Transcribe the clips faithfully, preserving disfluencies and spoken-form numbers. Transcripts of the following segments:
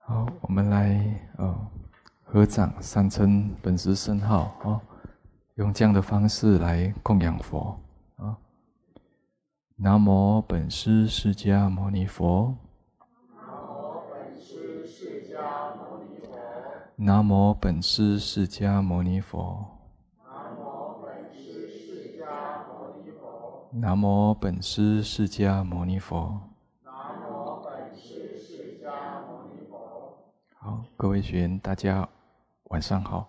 好，我们来呃合掌三称本师圣号哦，用这样的方式来供养佛啊。南无本师释迦牟尼佛。南无本师释迦牟尼佛。南无本师释迦牟尼佛。好，各位学员，大家晚上好。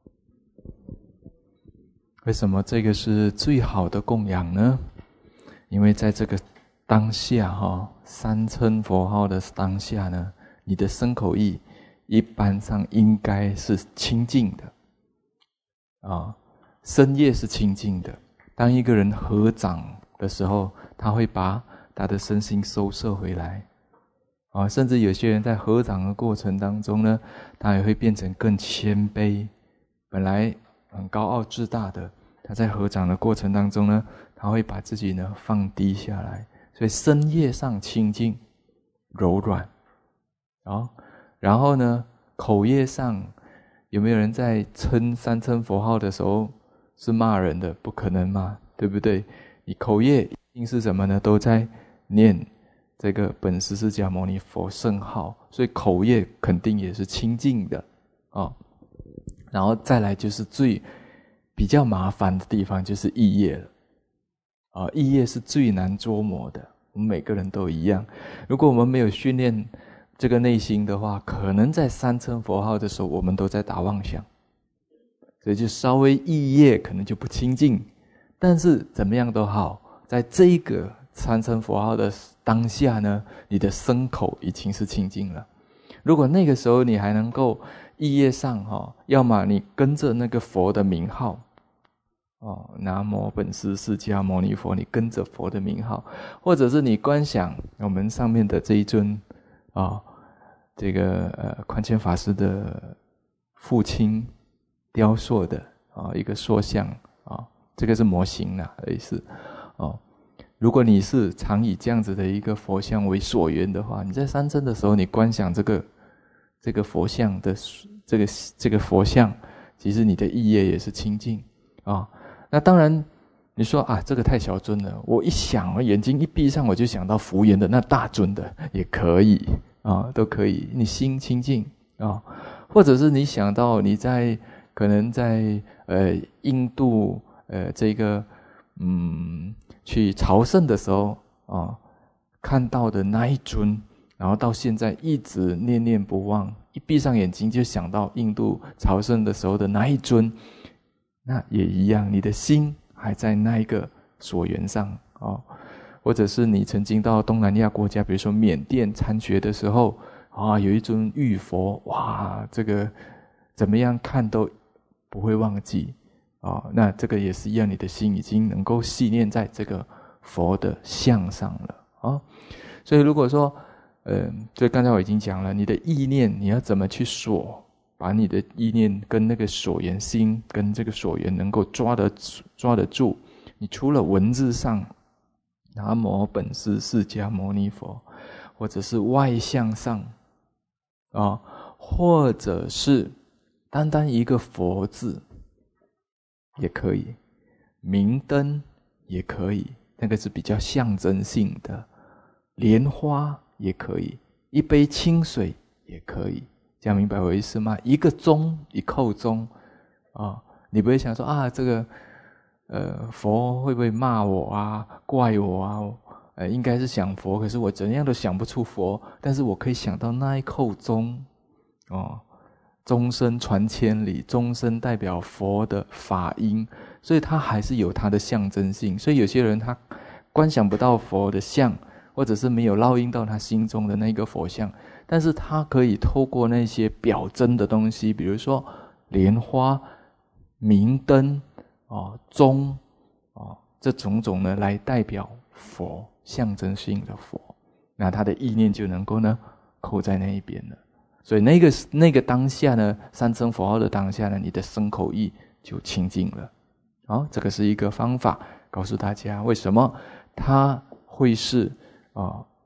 为什么这个是最好的供养呢？因为在这个当下哈，三称佛号的当下呢，你的身口意一般上应该是清净的啊，身业是清净的。当一个人合掌的时候，他会把他的身心收摄回来啊，甚至有些人在合掌的过程当中呢，他也会变成更谦卑。本来很高傲自大的，他在合掌的过程当中呢，他会把自己呢放低下来，所以身业上清净柔软啊。然后呢，口业上有没有人在称三称佛号的时候是骂人的？不可能嘛，对不对？你口业一定是什么呢？都在念这个本师释迦牟尼佛圣号，所以口业肯定也是清净的啊。然后再来就是最比较麻烦的地方，就是意业了啊。意业是最难捉摸的，我们每个人都一样。如果我们没有训练这个内心的话，可能在三称佛号的时候，我们都在打妄想，所以就稍微意业可能就不清净。但是怎么样都好，在这一个三称佛号的当下呢，你的身口已经是清净了。如果那个时候你还能够意业上哈，要么你跟着那个佛的名号哦，南无本师释迦牟尼佛，你跟着佛的名号，或者是你观想我们上面的这一尊啊、哦，这个呃宽谦法师的父亲雕塑的啊、哦、一个塑像啊、哦，这个是模型啦，类似哦。如果你是常以这样子的一个佛像为所缘的话，你在三称的时候，你观想这个这个佛像的这个这个佛像，其实你的意业也是清净啊、哦。那当然，你说啊，这个太小尊了，我一想，我眼睛一闭上，我就想到福缘的那大尊的，也可以啊、哦，都可以。你心清净啊、哦，或者是你想到你在可能在呃印度呃这个嗯去朝圣的时候啊、哦，看到的那一尊，然后到现在一直念念不忘，一闭上眼睛就想到印度朝圣的时候的那一尊。那也一样，你的心还在那一个所缘上哦，或者是你曾经到东南亚国家，比如说缅甸参学的时候啊，有一尊玉佛，哇，这个怎么样看都不会忘记啊、哦。那这个也是一样，你的心已经能够系念在这个佛的像上了啊、哦。所以如果说，呃，所以刚才我已经讲了，你的意念你要怎么去锁？把你的意念跟那个所缘心跟这个所缘能够抓得抓得住，你除了文字上南无本师释迦牟尼佛，或者是外相上啊、哦，或者是单单一个佛字也可以，明灯也可以，那个是比较象征性的，莲花也可以，一杯清水也可以。这样明白我意思吗？一个钟，一扣钟啊、哦，你不会想说啊，这个呃佛会不会骂我啊，怪我啊？呃，应该是想佛，可是我怎样都想不出佛，但是我可以想到那一扣钟哦，钟声传千里，钟声代表佛的法音，所以它还是有它的象征性。所以有些人他观想不到佛的像，或者是没有烙印到他心中的那个佛像。但是它可以透过那些表征的东西，比如说莲花、明灯、哦、钟、哦、这种种呢，来代表佛，象征性的佛。那他的意念就能够呢扣在那一边了。所以那个那个当下呢，三称佛号的当下呢，你的身口意就清净了。好，这个是一个方法，告诉大家为什么它会是啊、哦、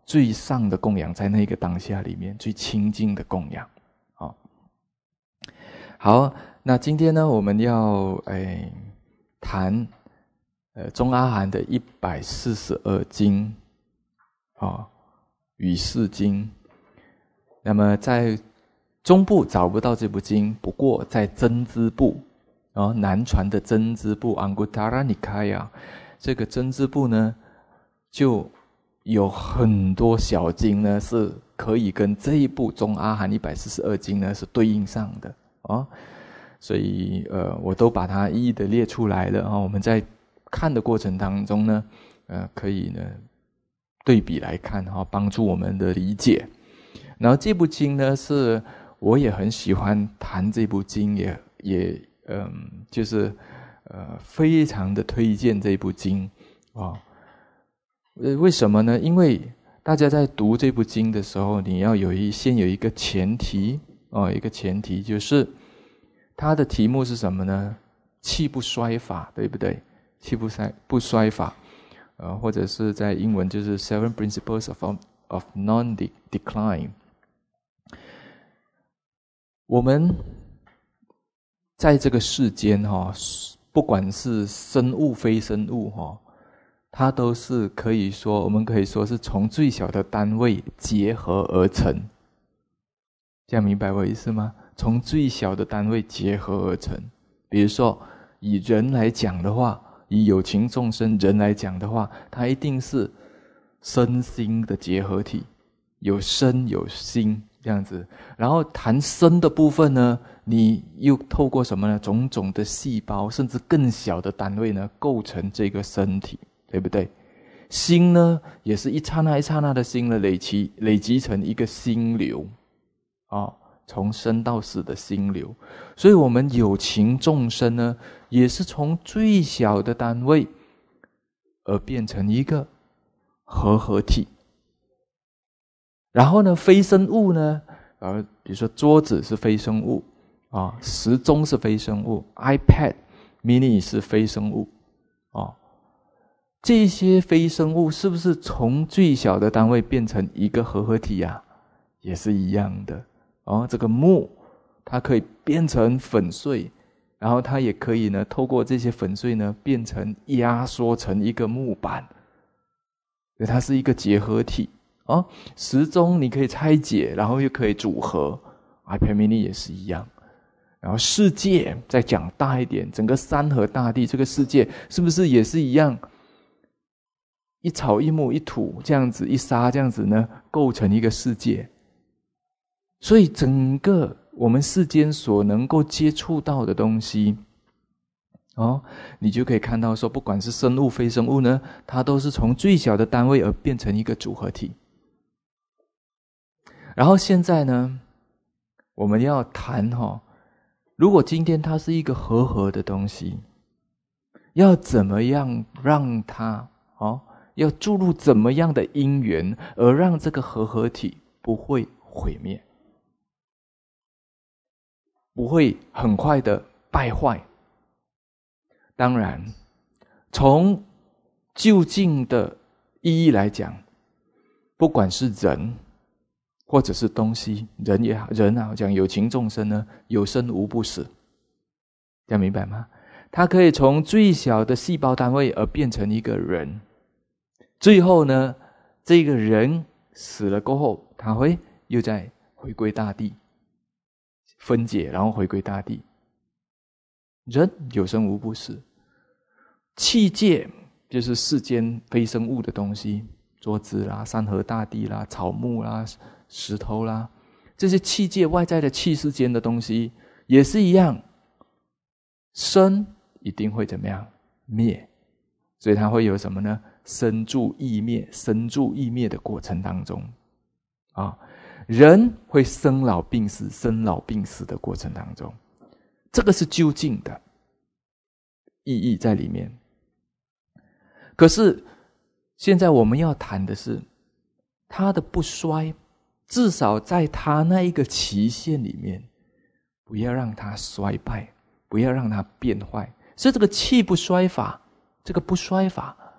最上的供养，在那个当下里面最清净的供养。好，好，那今天呢，我们要哎谈呃中阿含的一百四十二经啊，与释经。那么在中部找不到这部经，不过在真支部啊，南传的真支部 Anguttara Nikaya 这个真支部呢，就有很多小经呢，是可以跟这一部中阿含一百四十二经呢是对应上的啊，所以呃，我都把它一一的列出来了啊。我们在看的过程当中呢，呃，可以呢对比来看哈，帮助我们的理解。然后这部经呢，是我也很喜欢谈这部经，也也嗯，就是呃，非常的推荐这部经啊。呃，为什么呢？因为大家在读这部经的时候，你要有一先有一个前提哦，一个前提就是它的题目是什么呢？气不衰法，对不对？气不衰不衰法，呃，或者是在英文就是 Seven Principles of of Non-Decline。我们在这个世间哈，不管是生物非生物哈，它都是可以说，我们可以说是从最小的单位结合而成。这样明白我意思吗？从最小的单位结合而成。比如说，以人来讲的话，以有情众生人来讲的话，它一定是身心的结合体，有身有心这样子。然后谈身的部分呢，你又透过什么呢？种种的细胞，甚至更小的单位呢，构成这个身体。对不对？心呢，也是一刹那一刹那的心呢，累积累积成一个心流啊、哦，从生到死的心流。所以我们有情众生呢，也是从最小的单位而变成一个合合体。然后呢，非生物呢，呃，比如说桌子是非生物啊，时钟是非生物 ，iPad mini 是非生物啊。这些非生物是不是从最小的单位变成一个合合体啊？也是一样的哦。这个木，它可以变成粉碎，然后它也可以呢，透过这些粉碎呢，变成压缩成一个木板，所以它是一个结合体哦。时钟你可以拆解，然后又可以组合 ，iPad mini 也是一样。然后世界再讲大一点，整个山河大地这个世界是不是也是一样？一草一木一土这样子一沙这样子呢，构成一个世界。所以整个我们世间所能够接触到的东西哦，你就可以看到说，不管是生物非生物呢，它都是从最小的单位而变成一个组合体。然后现在呢，我们要谈哦，如果今天它是一个合合的东西，要怎么样让它哦要注入怎么样的因缘，而让这个合合体不会毁灭，不会很快的败坏。当然，从究竟的意义来讲，不管是人或者是东西，人也好，人啊，讲有情众生呢，有生无不死，这样明白吗？它可以从最小的细胞单位而变成一个人。最后呢，这个人死了过后，他会又再回归大地，分解，然后回归大地。人有生无不死，器界就是世间非生物的东西，桌子啦、山河大地啦、草木啦、石头啦，这些器界外在的器世间的东西也是一样，生一定会怎么样？灭。所以它会有什么呢？生住异灭，生住异灭的过程当中啊，人会生老病死，生老病死的过程当中，这个是究竟的意义在里面。可是现在我们要谈的是它的不衰，至少在它那一个期限里面，不要让它衰败，不要让它变坏。所以这个气不衰法，这个不衰法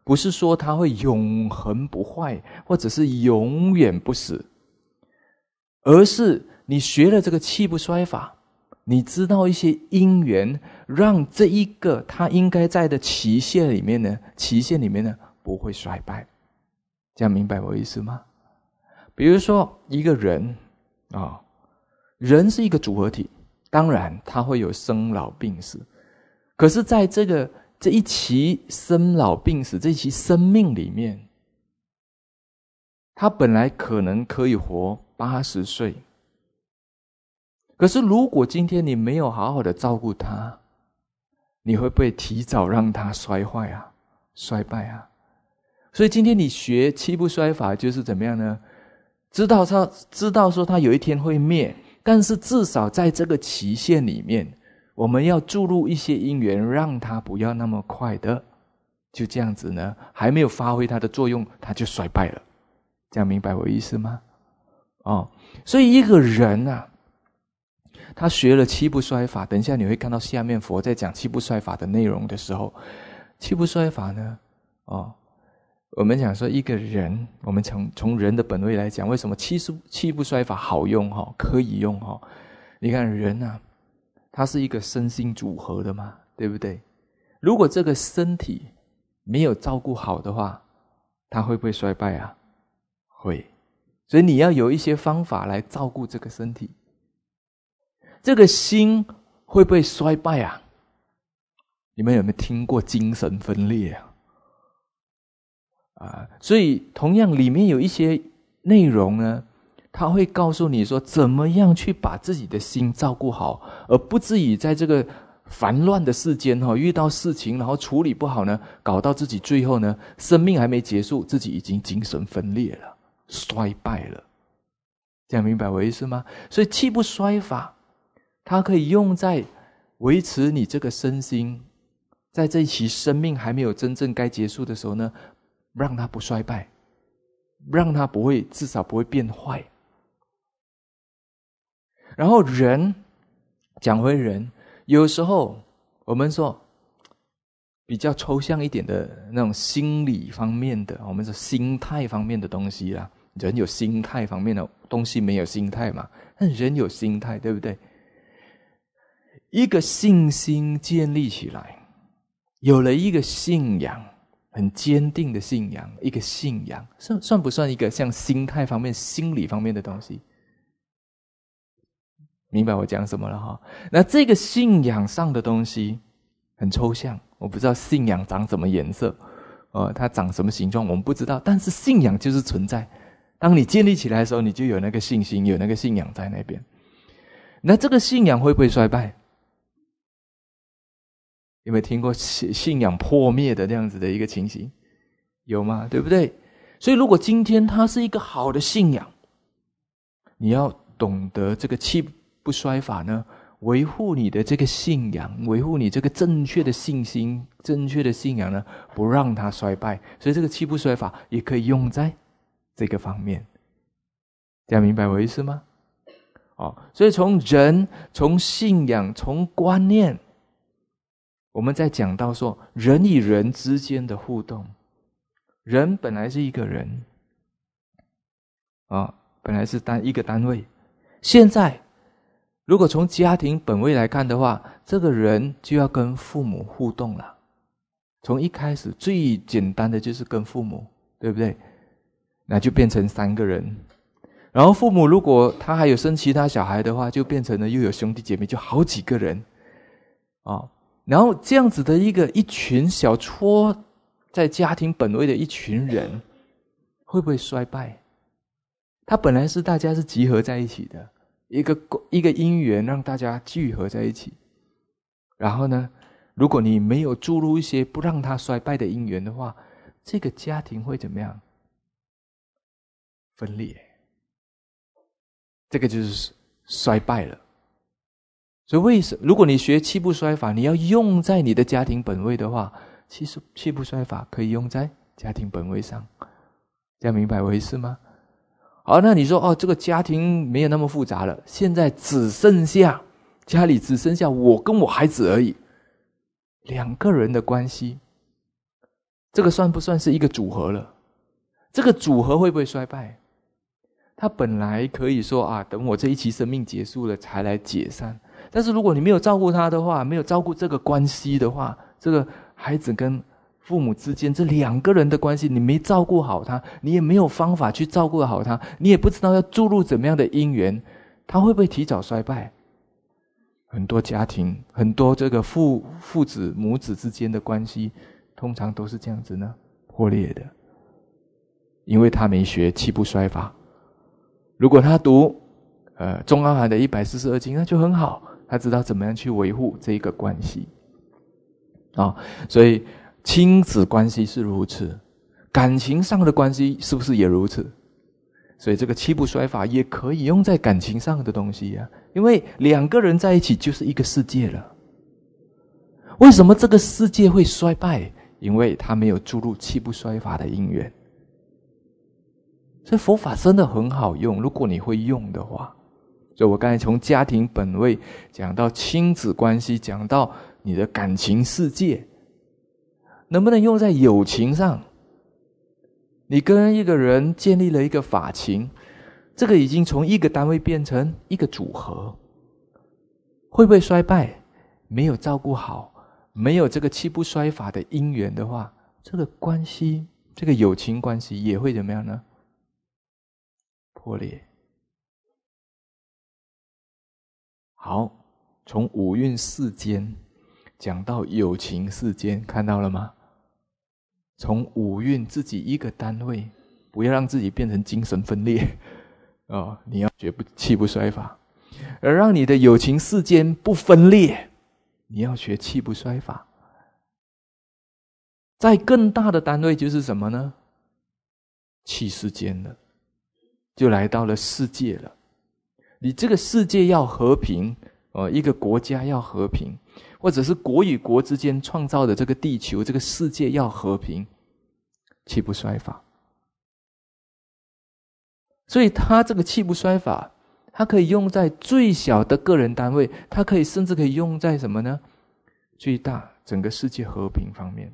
不是说它会永恒不坏，或者是永远不死，而是你学了这个气不衰法，你知道一些因缘，让这一个它应该在的期限里面呢，期限里面呢不会衰败。这样明白我意思吗？比如说一个人啊、哦，人是一个组合体，当然他会有生老病死，可是在这个这一期生老病死这一期生命里面，他本来可能可以活八十岁，可是如果今天你没有好好的照顾他，你会不会提早让他衰坏啊，衰败啊？所以今天你学气不衰法就是怎么样呢？知道他知道说他有一天会灭，但是至少在这个期限里面，我们要注入一些因缘，让它不要那么快的就这样子呢，还没有发挥它的作用，它就衰败了。这样明白我意思吗？哦，所以一个人啊，他学了气不衰法，等一下你会看到下面佛在讲气不衰法的内容的时候，气不衰法呢，哦，我们讲说一个人，我们从从人的本位来讲，为什么气气不衰法好用哈，可以用哈？你看人啊，它是一个身心组合的嘛，对不对？如果这个身体没有照顾好的话，它会不会衰败啊？会。所以你要有一些方法来照顾这个身体。这个心会不会衰败啊？你们有没有听过精神分裂啊？啊，所以同样里面有一些内容呢，他会告诉你说怎么样去把自己的心照顾好，而不至于在这个烦乱的世间遇到事情然后处理不好呢，搞到自己最后呢，生命还没结束，自己已经精神分裂了，衰败了。这样明白我意思吗？所以气不衰法它可以用在维持你这个身心，在这一期生命还没有真正该结束的时候呢，让它不衰败，让它不会，至少不会变坏。然后人，讲回人，有时候我们说比较抽象一点的那种心理方面的，我们说心态方面的东西啦，人有心态方面的东西，没有心态嘛，但人有心态，对不对？一个信心建立起来，有了一个信仰，很坚定的信仰，一个信仰算算不算一个像心态方面、心理方面的东西？明白我讲什么了哈？那这个信仰上的东西很抽象，我不知道信仰长什么颜色，呃，它长什么形状，我们不知道。但是信仰就是存在，当你建立起来的时候，你就有那个信心，有那个信仰在那边。那这个信仰会不会衰败？有没有听过信仰破灭的这样子的一个情形？有吗？对不对？所以如果今天它是一个好的信仰，你要懂得这个气不衰法呢，维护你的这个信仰，维护你这个正确的信心，正确的信仰呢，不让它衰败。所以这个气不衰法也可以用在这个方面。这样明白我意思吗？哦，所以从人，从信仰，从观念，我们在讲到说人与人之间的互动，人本来是一个人啊、哦，本来是单一个单位，现在如果从家庭本位来看的话，这个人就要跟父母互动了。从一开始最简单的就是跟父母，对不对？那就变成三个人，然后父母如果他还有生其他小孩的话，就变成了又有兄弟姐妹，就好几个人啊、哦。然后这样子的一个一群小撮在家庭本位的一群人，会不会衰败？他本来是大家是集合在一起的，一个一个因缘让大家聚合在一起。然后呢，如果你没有注入一些不让它衰败的因缘的话，这个家庭会怎么样？分裂。这个就是衰败了。所以为什么如果你学气不衰法，你要用在你的家庭本位的话，其实气不衰法可以用在家庭本位上。这样明白我意思吗？好，那你说哦，这个家庭没有那么复杂了，现在只剩下家里只剩下我跟我孩子而已，两个人的关系， 这个算不算是一个组合了？这个组合会不会衰败？他本来可以说啊，等我这一期生命结束了才来解散。但是如果你没有照顾他的话，没有照顾这个关系的话，这个孩子跟父母之间这两个人的关系，你没照顾好他，你也没有方法去照顾好他，你也不知道要注入怎么样的因缘，他会不会提早衰败？很多家庭，很多这个父父子母子之间的关系，通常都是这样子呢，破裂的。因为他没学气不衰法。如果他读呃中阿含的一百四十二经，那就很好，他知道怎么样去维护这一个关系啊、哦。所以亲子关系是如此，感情上的关系是不是也如此？所以这个气不衰法也可以用在感情上的东西啊，因为两个人在一起就是一个世界了。为什么这个世界会衰败？因为他没有注入气不衰法的因缘。所以佛法真的很好用，如果你会用的话。所以我刚才从家庭本位讲到亲子关系，讲到你的感情世界，能不能用在友情上？你跟一个人建立了一个法情，这个已经从一个单位变成一个组合，会不会衰败？没有照顾好，没有这个气不衰法的因缘的话，这个关系，这个友情关系也会怎么样呢？破裂。好，从五蕴世间讲到友情世间，看到了吗？从五蕴自己一个单位，不要让自己变成精神分裂哦，你要学不气不衰法，而让你的友情世间不分裂，你要学气不衰法。在更大的单位就是什么呢？气世间了，就来到了世界了。你这个世界要和平，呃，一个国家要和平，或者是国与国之间创造的这个地球，这个世界要和平，气不衰法。所以它这个气不衰法，它可以用在最小的个人单位，它可以甚至可以用在什么呢？最大整个世界和平方面。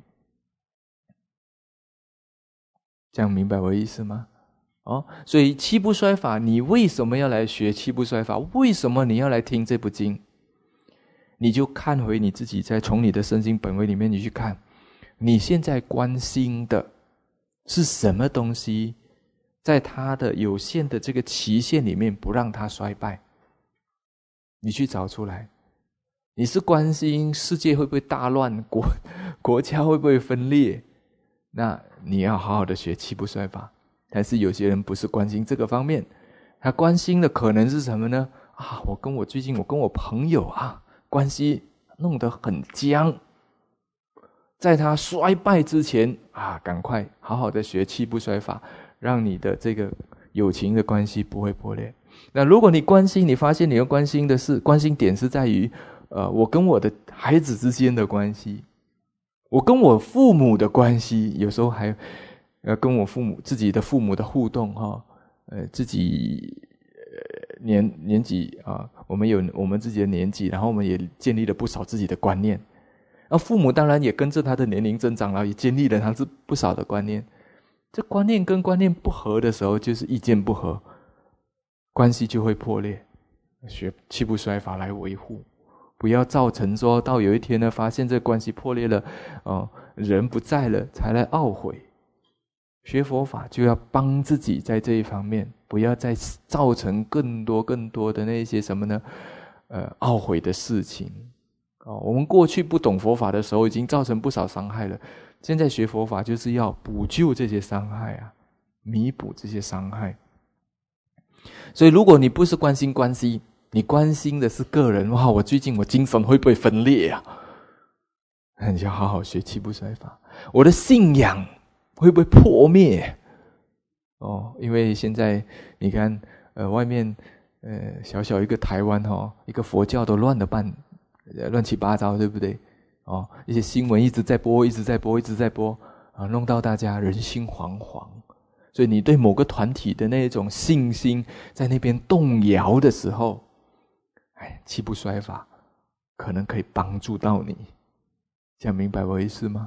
这样明白我的意思吗？哦，所以气不衰法，你为什么要来学气不衰法？为什么你要来听这部经？你就看回你自己，再从你的身心本位里面，你去看，你现在关心的是什么东西，在它的有限的这个期限里面，不让它衰败。你去找出来，你是关心世界会不会大乱，国国家会不会分裂？那你要好好的学气不衰法。但是有些人不是关心这个方面，他关心的可能是什么呢？啊，我跟我最近我跟我朋友啊关系弄得很僵，在他衰败之前啊，赶快好好的学气不衰法，让你的这个友情的关系不会破裂。那如果你关心，你发现你要关心的是关心点是在于，呃，我跟我的孩子之间的关系，我跟我父母的关系，有时候还。呃，跟我父母自己的父母的互动哈，呃，自己呃年年纪啊，我们有我们自己的年纪，然后我们也建立了不少自己的观念，而父母当然也跟着他的年龄增长，然后也建立了他是不少的观念。这观念跟观念不合的时候，就是意见不合，关系就会破裂。学气不衰法来维护，不要造成说到有一天呢，发现这关系破裂了，哦、呃，人不在了，才来懊悔。学佛法就要帮自己在这一方面，不要再造成更多更多的那些什么呢？呃，懊悔的事情。哦，我们过去不懂佛法的时候，已经造成不少伤害了。现在学佛法就是要补救这些伤害啊，弥补这些伤害。所以，如果你不是关心关系，你关心的是个人，哇，我最近我精神会不会分裂啊？那你就好好学气不衰法。我的信仰会不会破灭？哦，因为现在你看，呃，外面呃小小一个台湾哦，一个佛教都乱的半，呃，乱七八糟，对不对？哦，一些新闻一直在播，一直在播，一直在播啊，弄到大家人心惶惶。所以你对某个团体的那种信心在那边动摇的时候，哎，气不衰法可能可以帮助到你。这样明白我的意思吗？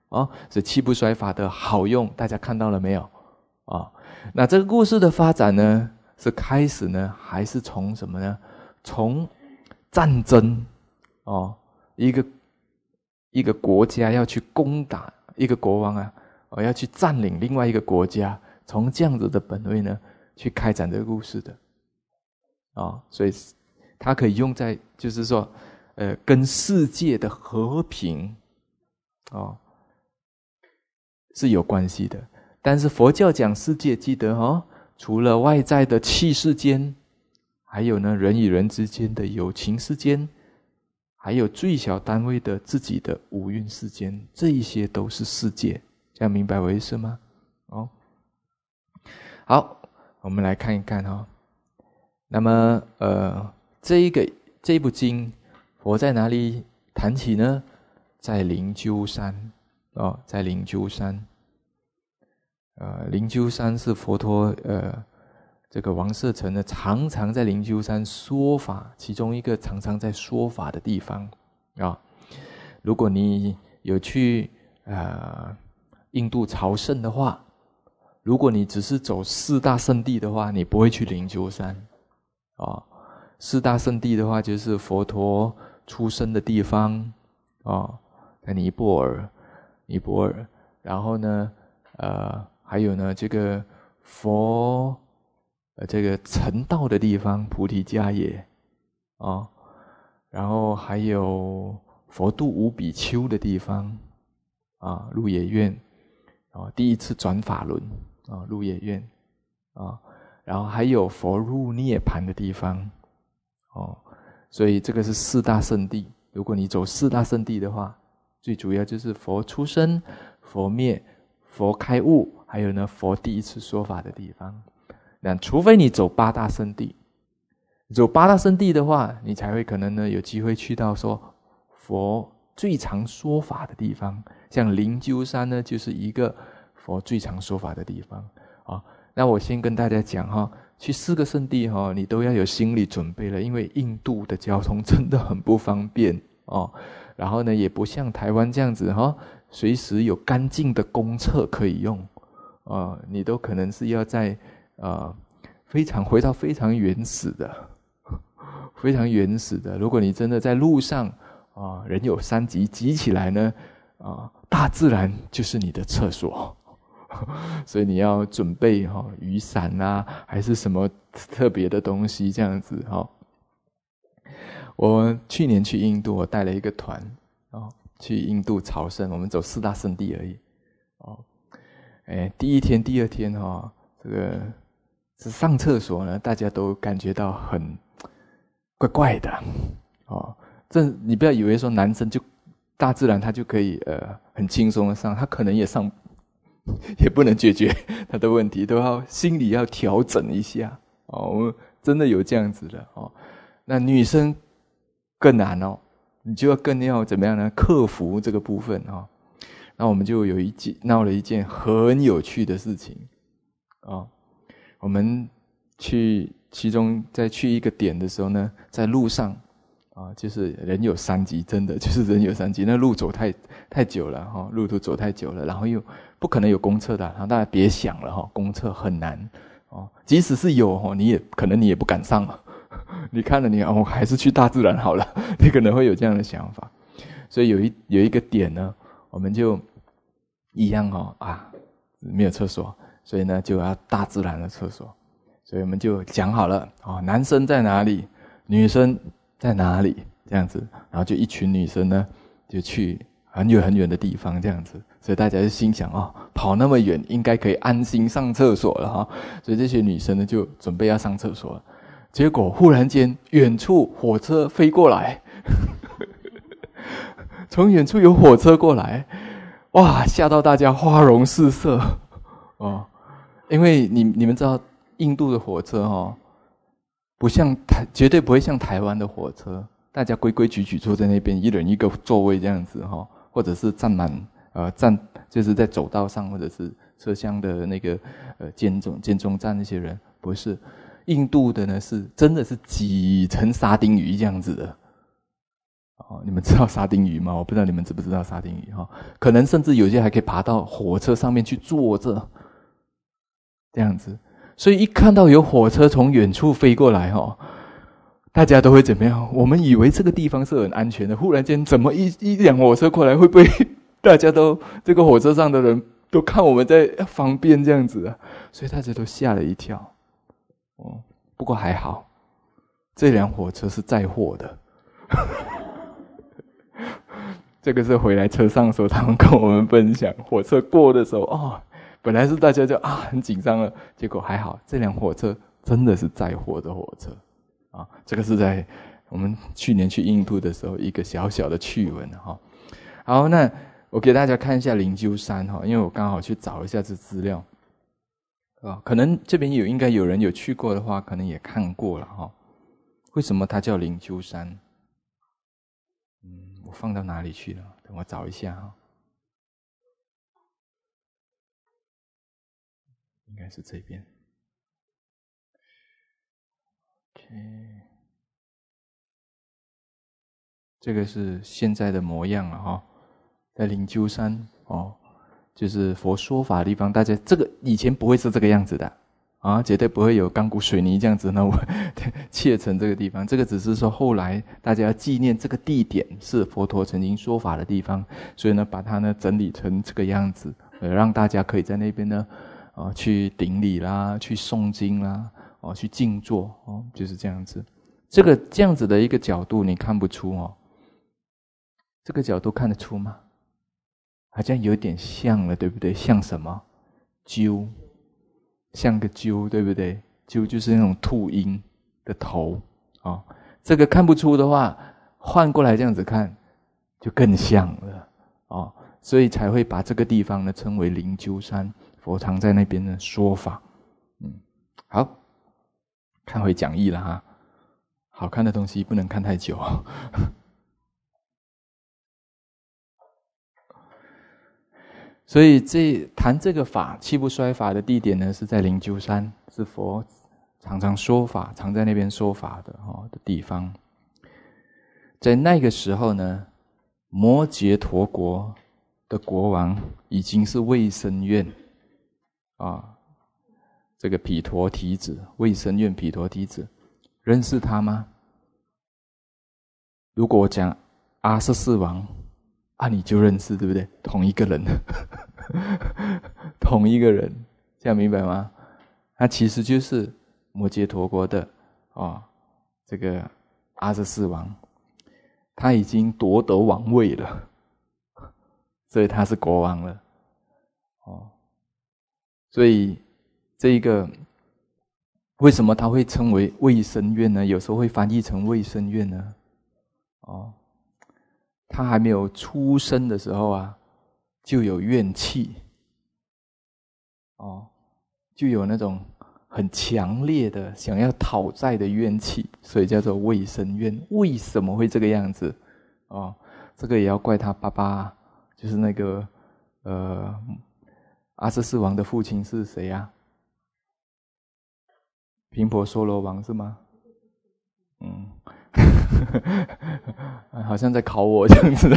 哦，所以气不衰法的好用，大家看到了没有？哦，那这个故事的发展呢，是开始呢，还是从什么呢？从战争哦，一个一个国家要去攻打一个国王啊，哦，要去占领另外一个国家，从这样子的本位呢，去开展这个故事的。哦，所以它可以用在，就是说，呃，跟世界的和平，哦，是有关系的。但是佛教讲世界，记得哦，除了外在的气世间，还有呢，人与人之间的有情世间，还有最小单位的自己的五蕴世间，这一些都是世界。这样明白我意思吗？哦，好，我们来看一看哦。那么，呃，这一个这一部经，佛在哪里谈起呢？在灵鹫山哦，在灵鹫山。呃，灵鹫山是佛陀呃，这个王舍城呢，常常在灵鹫山说法，其中一个常常在说法的地方啊、哦。如果你有去呃印度朝圣的话，如果你只是走四大圣地的话，你不会去灵鹫山。哦，四大圣地的话，就是佛陀出生的地方，哦，在尼泊尔，尼泊尔，然后呢，呃，还有呢，这个佛，呃，这个成道的地方，菩提迦耶，哦，然后还有佛度五比丘的地方，啊，鹿野苑，哦，第一次转法轮，啊，鹿野苑，啊。然后还有佛入涅槃的地方，哦，所以这个是四大圣地。如果你走四大圣地的话，最主要就是佛出生、佛灭、佛开悟，还有呢佛第一次说法的地方。那除非你走八大圣地，走八大圣地的话，你才会可能呢有机会去到说佛最常说法的地方。像灵鹫山呢，就是一个佛最常说法的地方啊。哦，那我先跟大家讲哈，去四个圣地哈，你都要有心理准备了，因为印度的交通真的很不方便哦。然后呢，也不像台湾这样子哈，随时有干净的公厕可以用，啊，你都可能是要在呃非常回到非常原始的，非常原始的。如果你真的在路上啊，人有三急，急起来呢，啊，大自然就是你的厕所。所以你要准备哈雨伞啊，还是什么特别的东西这样子哈。我去年去印度，我带了一个团哦，去印度朝圣，我们走四大圣地而已哦。哎，第一天、第二天哈，这个是上厕所呢，大家都感觉到很怪怪的哦。这你不要以为说男生就大自然他就可以呃很轻松的上，他可能也上。也不能解决他的问题，都要心里要调整一下哦。我们真的有这样子的哦。那女生更难哦，你就要更要怎么样呢？克服这个部分哦。那我们就有一件闹了一件很有趣的事情哦。我们去其中在去一个点的时候呢，在路上啊，就是人有三急，真的就是人有三急。那路走太太久了哈，路途走太久了，然后又不可能有公厕的，然后大家别想了哈，公厕很难哦。即使是有哦，你也可能你也不敢上了。你看了你哦，还是去大自然好了，你可能会有这样的想法。所以有一有一个点呢，我们就一样哦啊，没有厕所，所以呢就要大自然的厕所。所以我们就讲好了哦，男生在哪里，女生在哪里这样子，然后就一群女生呢就去很远很远的地方这样子，所以大家就心想哦，跑那么远应该可以安心上厕所了哈。所以这些女生呢就准备要上厕所了，结果忽然间远处火车飞过来，从远处有火车过来，哇，吓到大家花容失色哦，因为你你们知道印度的火车哦。不像台，绝对不会像台湾的火车，大家规规矩矩坐在那边，一人一个座位这样子哈，或者是站满呃站就是在走道上，或者是车厢的那个呃间中间中站那些人，不是印度的呢，是真的是挤成沙丁鱼这样子的哦，你们知道沙丁鱼吗？我不知道你们知不知道沙丁鱼哈、哦？可能甚至有些还可以爬到火车上面去坐着，这样子。所以一看到有火车从远处飞过来哈、哦，大家都会怎么样？我们以为这个地方是很安全的，忽然间怎么一一辆火车过来，会不会大家都这个火车上的人都看我们在方便这样子啊？所以大家都吓了一跳。哦，不过还好，这辆火车是载货的。这个是回来车上的时候，他们跟我们分享，火车过的时候，哦，本来是大家就啊很紧张了，结果还好，这辆火车真的是载货的火车啊。这个是在我们去年去印度的时候一个小小的趣闻哈。好，那我给大家看一下灵鹫山哈，因为我刚好去找一下这资料啊，可能这边有应该有人有去过的话，可能也看过了哈。为什么它叫灵鹫山？嗯，我放到哪里去了？等我找一下哈。应该是这边。OK， 这个是现在的模样了哈，在灵鹫山哦，就是佛说法的地方。大家这个以前不会是这个样子的啊，绝对不会有钢骨水泥这样子呢，砌成这个地方。这个只是说后来大家要纪念这个地点是佛陀曾经说法的地方，所以呢把它呢整理成这个样子，呃，让大家可以在那边呢，啊，去顶礼啦，去诵经啦，哦，去静坐哦，就是这样子。这个这样子的一个角度，你看不出哦？这个角度看得出吗？好像有点像了，对不对？像什么？鸠。像个鸠，对不对？鸠就是那种秃鹰的头哦。这个看不出的话，换过来这样子看，就更像了哦。所以才会把这个地方呢称为灵鹫山，佛常在那边呢说法。嗯，好，看回讲义了哈。好看的东西不能看太久。所以这谈这个法气不衰法的地点呢，是在灵鹫山，是佛常常说法，常在那边说法的哦的地方。在那个时候呢，摩羯陀国的国王已经是卫生院啊，这个毗陀提子，卫生院毗陀提子，认识他吗？如果我讲阿阇世王啊，你就认识，对不对？同一个人。同一个人，这样明白吗？他其实就是摩羯陀国的哦，这个阿阇世王，他已经夺得王位了，所以他是国王了哦。所以这一个为什么他会称为卫生院呢？有时候会翻译成卫生院呢？哦，他还没有出生的时候啊，就有怨气，哦，就有那种很强烈的想要讨债的怨气，所以叫做卫生院。为什么会这个样子？哦，这个也要怪他爸爸，就是那个呃，阿阇世王的父亲是谁呀、啊？频婆娑罗王是吗？嗯，好像在考我这样子的。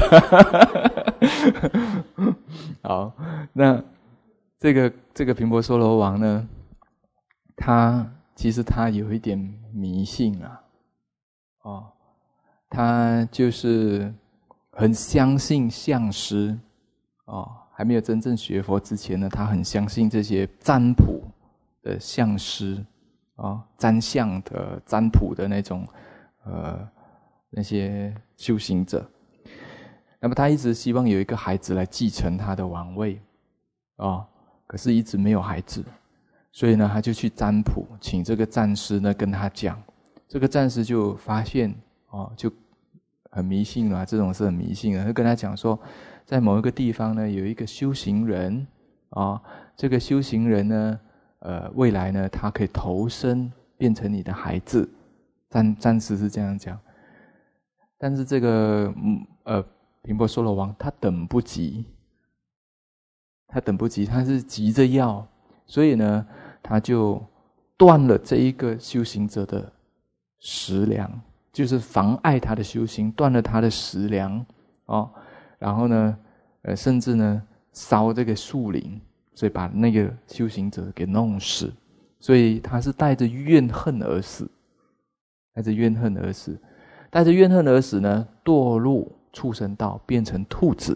好，那这个这个频婆娑罗王呢，他其实他有一点迷信啊，哦，他就是很相信相师，哦，还没有真正学佛之前呢，他很相信这些占卜的相师，哦，占相的占卜的那种呃那些修行者。那么他一直希望有一个孩子来继承他的王位，哦，可是一直没有孩子，所以呢，他就去占卜，请这个占师呢跟他讲，这个占师就发现哦，就很迷信了，这种是很迷信的，他跟他讲说，在某一个地方呢，有一个修行人啊、哦，这个修行人呢，呃，未来呢，他可以投生变成你的孩子，占占师是这样讲，但是这个呃。频婆娑罗王他等不及，他等不及，他是急着要，所以呢，他就断了这一个修行者的食粮， 就是妨碍他的修行，断了他的食粮哦。然后呢，呃，甚至呢烧这个树林，所以把那个修行者给弄死。所以他是带着怨恨而死，带着怨恨而死，带着怨恨而死呢，堕入畜生道，变成兔子。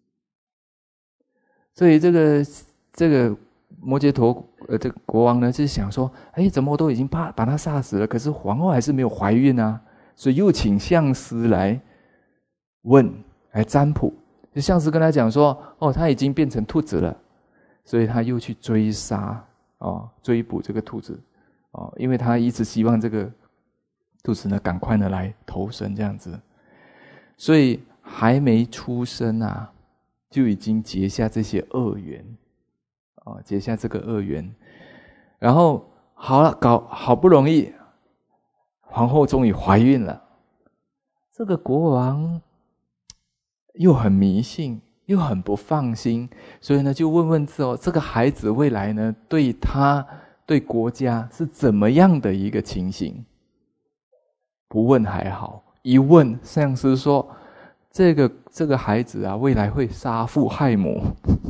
所以这个这个摩羯陀呃，这个国王呢，就是想说，哎，怎么我都已经把把他杀死了，可是皇后还是没有怀孕啊，所以又请相师来问，来占卜。就相师跟他讲说，哦，他已经变成兔子了，所以他又去追杀哦，追捕这个兔子哦，因为他一直希望这个兔子呢，赶快的来投生这样子，所以还没出生啊，就已经结下这些恶缘。哦，结下这个恶缘，然后好了，搞好不容易，皇后终于怀孕了。这个国王又很迷信，又很不放心，所以呢，就问问之后，这个孩子未来呢，对他对国家是怎么样的一个情形？不问还好，一问，上师说，这个这个孩子啊，未来会杀父害母。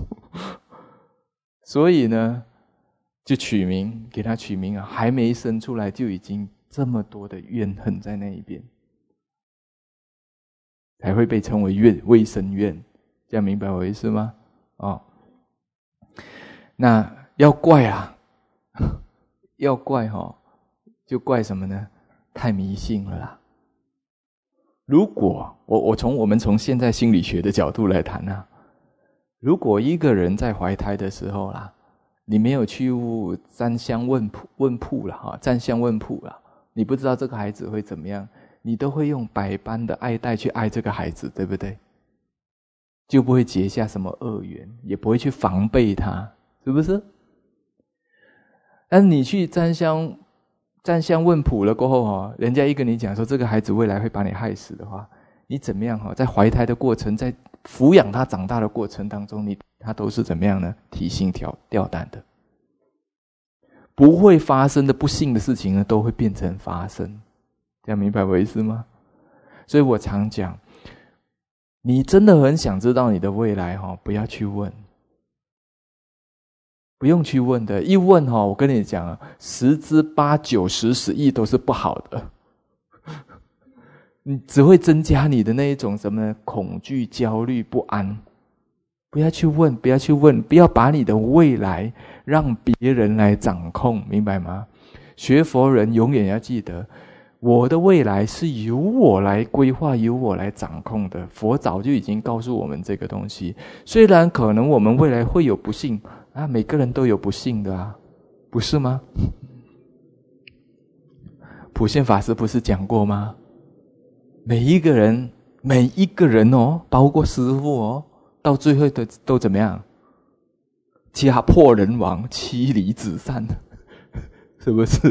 所以呢，就取名给他取名啊，还没生出来就已经这么多的怨恨在那一边，才会被称为怨未生怨。这样明白我意思吗？哦，那要怪啊，要怪哈、哦，就怪什么呢？太迷信了啦。如果我我从我们从现在心理学的角度来谈啊。如果一个人在怀胎的时候啦，你没有去占香问卜问卜了哈，占香问卜了，你不知道这个孩子会怎么样，你都会用百般的爱戴去爱这个孩子，对不对？就不会结下什么恶缘，也不会去防备他，是不是？但你去占香占香问卜了过后哈，人家一跟你讲说这个孩子未来会把你害死的话，你怎么样哈？在怀胎的过程，在抚养他长大的过程当中，你他都是怎么样呢？提心吊吊胆的，不会发生的不幸的事情呢，都会变成发生。这样明白我意思吗？所以我常讲，你真的很想知道你的未来哈，不要去问，不用去问的。一问哈，我跟你讲啊，十之八九十十亿都是不好的。你只会增加你的那一种什么呢？恐惧、焦虑、不安。不要去问，不要去问，不要把你的未来让别人来掌控，明白吗？学佛人永远要记得，我的未来是由我来规划，由我来掌控的。佛早就已经告诉我们这个东西。虽然可能我们未来会有不幸啊，每个人都有不幸的啊，不是吗？普贤法师不是讲过吗？每一个人，每一个人哦，包括师父哦，到最后都都怎么样？家破人亡，妻离子散，是不是？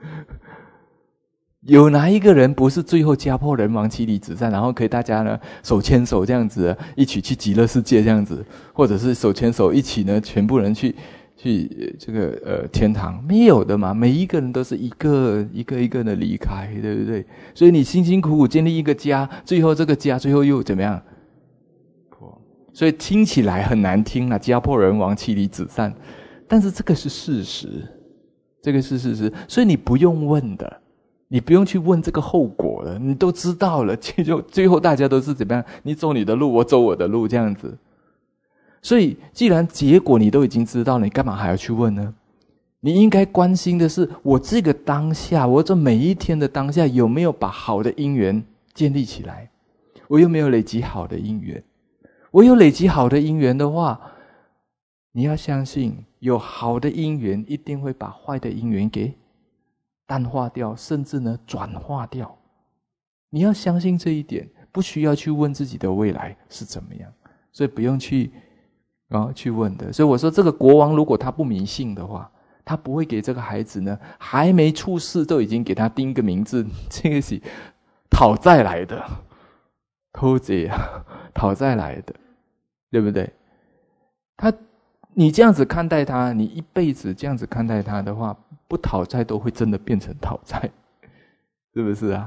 有哪一个人不是最后家破人亡、妻离子散，然后可以大家呢手牵手这样子一起去极乐世界这样子，或者是手牵手一起呢全部人去去这个呃天堂？没有的嘛，每一个人都是一个一个一个的离开，对不对？所以你辛辛苦苦建立一个家，最后这个家最后又怎么样？破。所以听起来很难听啊，家破人亡，妻离子散，但是这个是事实，这个是事实，所以你不用问的。你不用去问这个后果了，你都知道了，就最后大家都是怎么样？你走你的路，我走我的路，这样子。所以，既然结果你都已经知道了，你干嘛还要去问呢？你应该关心的是，我这个当下，我这每一天的当下，有没有把好的因缘建立起来？我有没有累积好的因缘？我有累积好的因缘的话，你要相信，有好的因缘一定会把坏的因缘给淡化掉，甚至呢转化掉。你要相信这一点，不需要去问自己的未来是怎么样，所以不用去啊去问的。所以我说，这个国王如果他不迷信的话，他不会给这个孩子呢还没出世都已经给他定个名字，这个是讨债来的，偷贼啊，讨债来的，对不对？他你这样子看待他，你一辈子这样子看待他的话，不讨债都会真的变成讨债，是不是啊？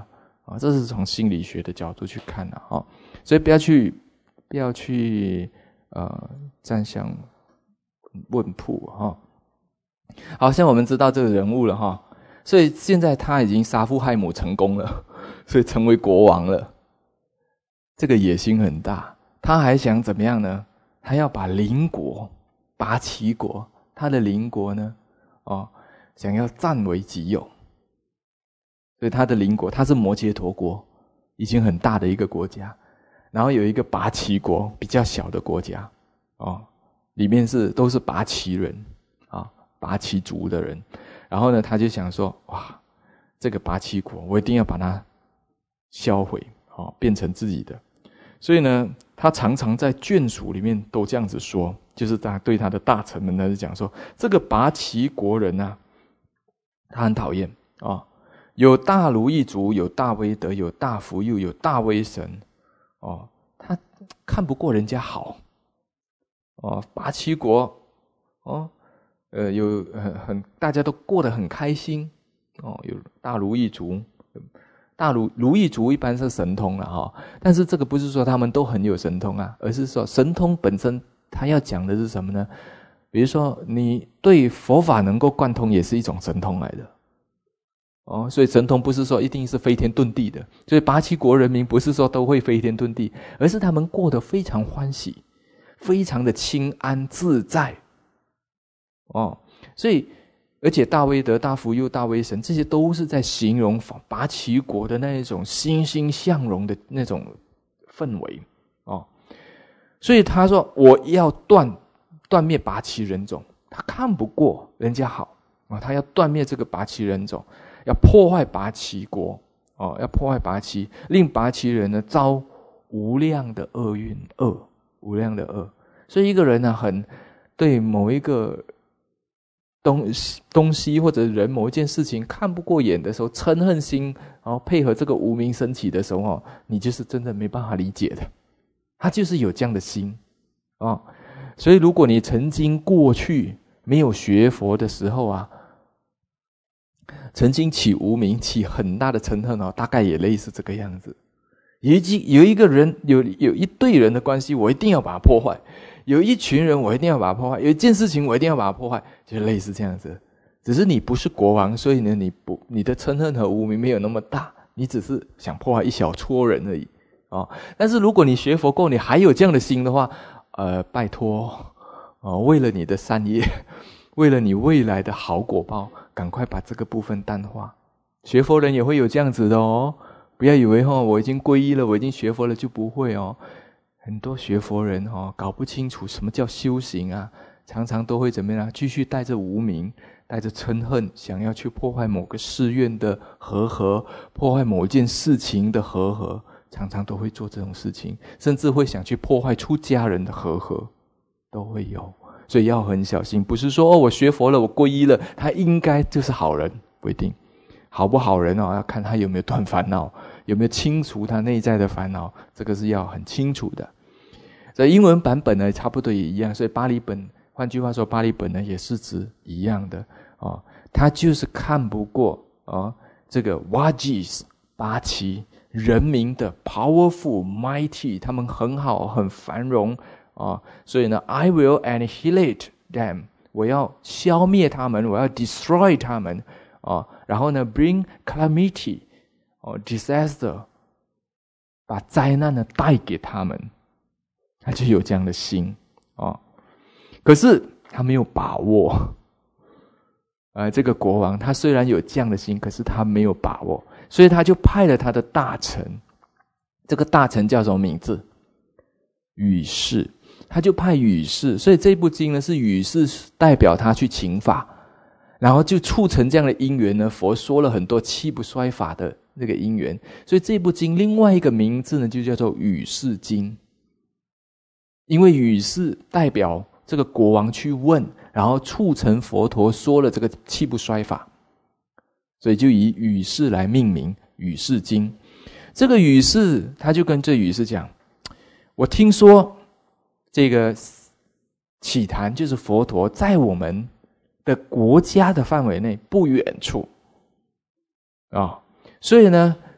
啊，这是从心理学的角度去看的哈，所以不要去不要去呃占相问卜哈。好，像我们知道这个人物了哈，所以现在他已经杀父害母成功了，所以成为国王了。这个野心很大，他还想怎么样呢？他要把邻国拔齐国，他的邻国呢，哦，想要占为己有。所以他的邻国，他是摩羯陀国，已经很大的一个国家，然后有一个拔齐国，比较小的国家，哦，里面是都是拔齐人啊，拔齐族的人。然后呢，他就想说，哇，这个拔齐国，我一定要把它销毁，哦，变成自己的。所以呢，他常常在眷属里面都这样子说，就是他对他的大臣们呢讲说，这个拔齐国人啊，他很讨厌啊。哦，有大如意足，有大威德，有大福佑，有大威神，哦，他看不过人家好，哦，拔齐国，哦，呃，有很很大家都过得很开心，哦，有大如意足，大如如意足一般是神通了哈，哦，但是这个不是说他们都很有神通啊，而是说神通本身，他要讲的是什么呢？比如说你对佛法能够贯通，也是一种神通来的。哦，所以神通不是说一定是飞天遁地的，所以拔齐国人民不是说都会飞天遁地，而是他们过得非常欢喜，非常的清安自在。哦，所以而且大威德、大福佑、大威神，这些都是在形容拔齐国的那一种欣欣向荣的那种氛围。哦，所以他说我要断断灭拔齐人种，他看不过人家好啊，他要断灭这个拔齐人种。要破坏拔齐国，哦，要破坏拔齐，令拔齐人呢遭无量的厄运，恶无量的恶。所以一个人呢，很对某一个东西东西或者人某一件事情看不过眼的时候，嗔恨心，然后配合这个无明升起的时候，哦，你就是真的没办法理解的。他就是有这样的心，哦，所以如果你曾经过去没有学佛的时候啊，曾经起无明，起很大的嗔恨哦，大概也类似这个样子。有一有一个人，有有一对人的关系，我一定要把它破坏；有一群人，我一定要把它破坏；有一件事情，我一定要把它破坏，就类似这样子。只是你不是国王，所以呢，你不你的嗔恨和无明没有那么大，你只是想破坏一小撮人而已哦。但是如果你学佛够，你还有这样的心的话，呃，拜托哦，为了你的善业，为了你未来的好果报，赶快把这个部分淡化。学佛人也会有这样子的哦，不要以为哦，我已经皈依了，我已经学佛了就不会哦。很多学佛人哦，搞不清楚什么叫修行啊，常常都会怎么样？继续带着无明，带着嗔恨，想要去破坏某个誓愿的和合，破坏某一件事情的和合，常常都会做这种事情，甚至会想去破坏出家人的和合，都会有。所以要很小心，不是说哦，我学佛了，我皈依了，他应该就是好人，不一定。好不好人哦，要看他有没有断烦恼，有没有清除他内在的烦恼，这个是要很清楚的。所以英文版本呢，差不多也一样。所以巴利本，换句话说，巴利本呢也是指一样的哦。他就是看不过哦，这个 Wajis 拔齐人民的 powerful mighty， 他们很好，很繁荣。哦，所以呢 I will annihilate them， 我要消灭他们，我要 destroy 他们，哦，然后呢 bring calamity， 哦 disaster， 把灾难呢带给他们，他就有这样的心，哦，可是他没有把握，呃，这个国王他虽然有这样的心，可是他没有把握，所以他就派了他的大臣，这个大臣叫什么名字？宇士。他就派宇士，所以这部经呢是宇士代表他去请法，然后就促成这样的因缘呢。佛说了很多气不衰法的这个因缘，所以这部经另外一个名字呢就叫做宇士经。因为宇士代表这个国王去问，然后促成佛陀说了这个气不衰法，所以就以宇士来命名宇士经。这个宇士他就跟这宇士讲，我听说这个祇檀就是佛陀在我们的国家的范围内不远处啊，哦，所以呢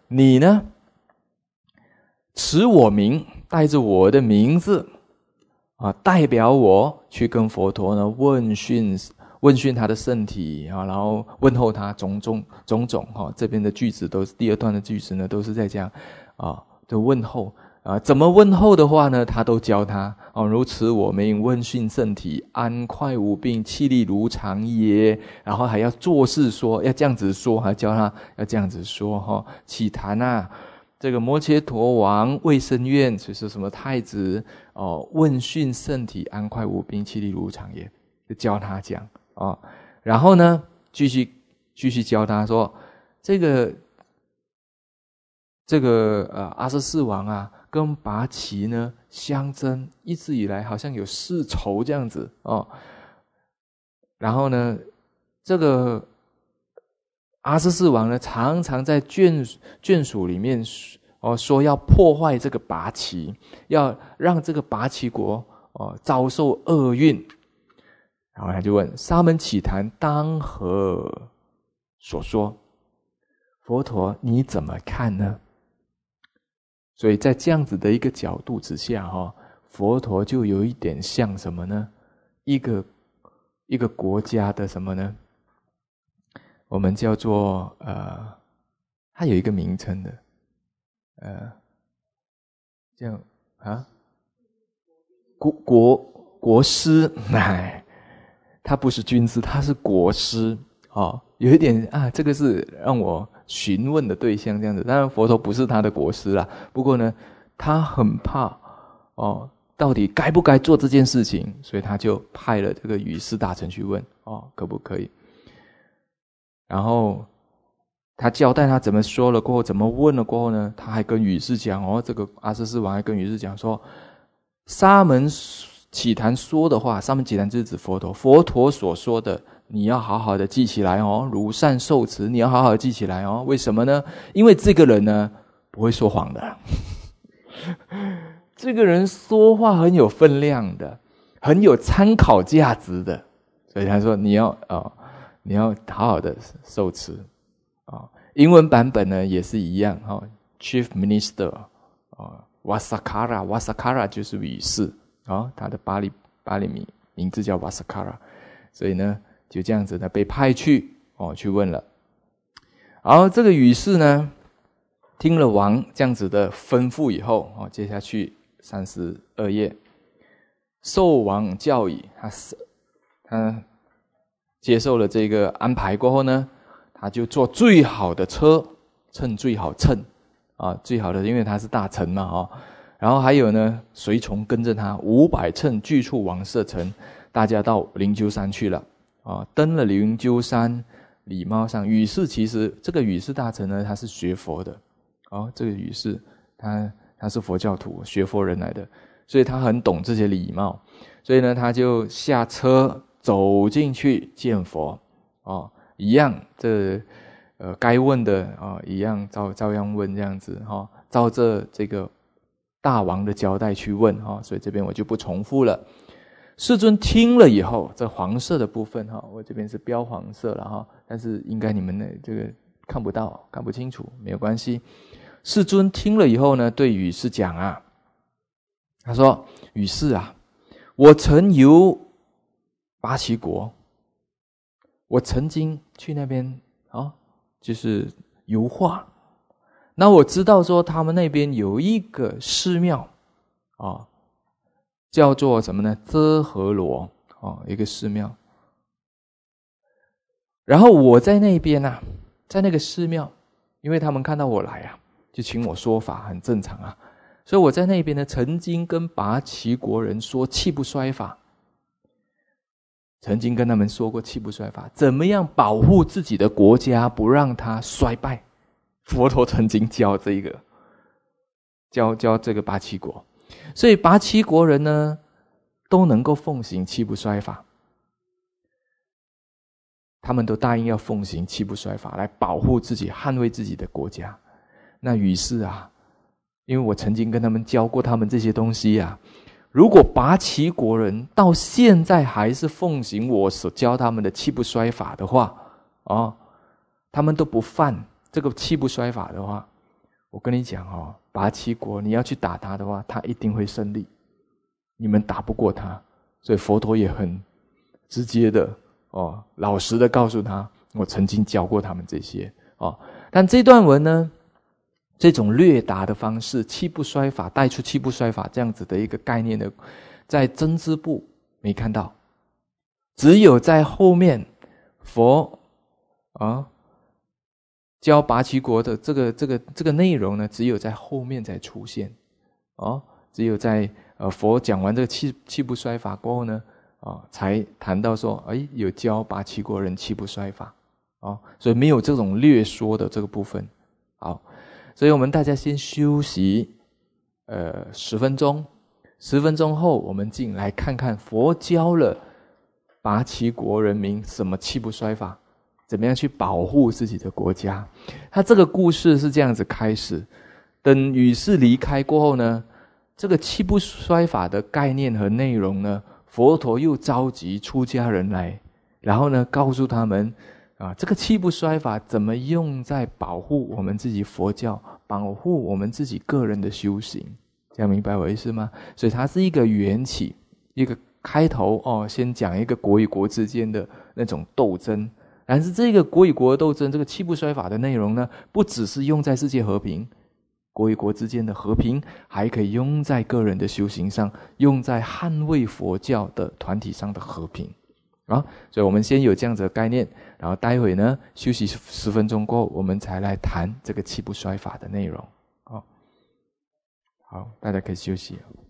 你呢，持我名，带着我的名字啊，代表我去跟佛陀呢问讯问讯他的圣体啊，然后问候他种种种种哈。这边的句子都是第二段的句子呢，都是在讲啊的问候啊，怎么问候的话呢，他都教他啊，如此我名，问讯圣体，安快无病，气力如常耶。然后还要做事说，要这样子说，还教他要这样子说哈。起坛啊，这个摩羯陀王卫生院，就是什么太子哦，问讯圣体，安快无病，气力如常耶，就教他讲。哦，然后呢，继续继续教他说，这个这个呃阿阇世王啊，跟拔岐呢相争，一直以来好像有世仇这样子哦。然后呢，这个阿阇世王呢，常常在眷眷属里面哦说要破坏这个拔岐，要让这个拔岐国哦遭受厄运。然后他就问沙门祇檀当何所说？佛陀你怎么看呢？所以在这样子的一个角度之下哈，佛陀就有一点像什么呢？一个一个国家的什么呢？我们叫做呃，它有一个名称的，呃，这样啊，国国国师，哎。他不是军师，他是国师哦，有一点啊，这个是让我询问的对象这样子。当然佛陀不是他的国师啦，不过呢，他很怕哦，到底该不该做这件事情，所以他就派了这个语师大臣去问哦，可不可以？然后他交代他怎么说了过后，怎么问了过后呢，他还跟语师讲哦，这个阿阇世王还跟语师讲说，沙门祇檀说的话，沙门祇檀就是指佛陀，佛陀所说的你要好好的记起来哦，如善受持，你要好好的记起来哦。为什么呢？因为这个人呢不会说谎的这个人说话很有分量的，很有参考价值的，所以他说你要哦，你要好好的受持啊、哦。英文版本呢也是一样哈、哦、，Chief Minister 啊、哦、，Vasakara Vasakara 就是语士。哦，他的巴利巴利名名字叫 Vasakara， 所以呢就这样子呢被派去哦去问了。然后这个语士呢听了王这样子的吩咐以后哦，接下去三十二页，受王教以，他他接受了这个安排过后呢，他就坐最好的车，乘最好乘啊，最好的，因为他是大臣嘛哦。然后还有呢，随从跟着他五百乘俱出王舍城，大家到灵鹫山去了啊。登了灵鹫山，礼貌上，语士其实这个语士大臣呢，他是学佛的哦。这个语士他他是佛教徒，学佛人来的，所以他很懂这些礼貌。所以呢，他就下车走进去见佛哦，一样这呃该问的啊、哦，一样照照样问这样子哈、哦，照着这个大王的交代去问哈，所以这边我就不重复了。世尊听了以后，这黄色的部分哈，我这边是标黄色了哈，但是应该你们呢这个看不到，看不清楚，没有关系。世尊听了以后呢，对语士讲啊，他说：“语士啊，我曾游拔岐国，我曾经去那边啊，就是游化。”那我知道说他们那边有一个寺庙啊，叫做什么呢？遮河罗啊，一个寺庙。然后我在那边啊，在那个寺庙，因为他们看到我来啊，就请我说法，很正常啊。所以我在那边呢，曾经跟拔岐国人说气不衰法，曾经跟他们说过气不衰法，怎么样保护自己的国家，不让它衰败。佛陀曾经教这个，教教这个拔岐国，所以拔岐国人呢，都能够奉行气不衰法，他们都答应要奉行气不衰法来保护自己，捍卫自己的国家。那于是啊，因为我曾经跟他们教过他们这些东西啊，如果拔岐国人到现在还是奉行我所教他们的气不衰法的话，哦，他们都不犯这个气不衰法的话， 我跟你讲哦，拔旗国你要去打他的话，他一定会胜利，你们打不过他。所以佛陀也很直接的哦，老实的告诉他，我曾经教过他们这些哦。但这段文呢，这种略达的方式，气不衰法带出气不衰法这样子的一个概念的，在增支部没看到，只有在后面佛啊教拔旗国的这个这个这个内容呢，只有在后面才出现哦，只有在呃佛讲完这个气气不衰法过后呢，啊才谈到说，哎，有教拔旗国人气不衰法哦，所以没有这种略说的这个部分。好，所以我们大家先休息呃十分钟，十分钟后我们进来看看佛教了拔旗国人民什么气不衰法，怎么样去保护自己的国家。他这个故事是这样子开始，等禹氏离开过后呢，这个气不衰法的概念和内容呢，佛陀又召集出家人来，然后呢告诉他们啊，这个气不衰法怎么用在保护我们自己佛教，保护我们自己个人的修行，这样明白我意思吗？所以它是一个缘起，一个开头哦，先讲一个国与国之间的那种斗争。但是这个国与国的斗争，这个气不衰法的内容呢，不只是用在世界和平，国与国之间的和平，还可以用在个人的修行上，用在捍卫佛教的团体上的和平啊。所以我们先有这样子的概念，然后待会呢休息十分钟过后，我们才来谈这个气不衰法的内容。好，好，大家可以休息。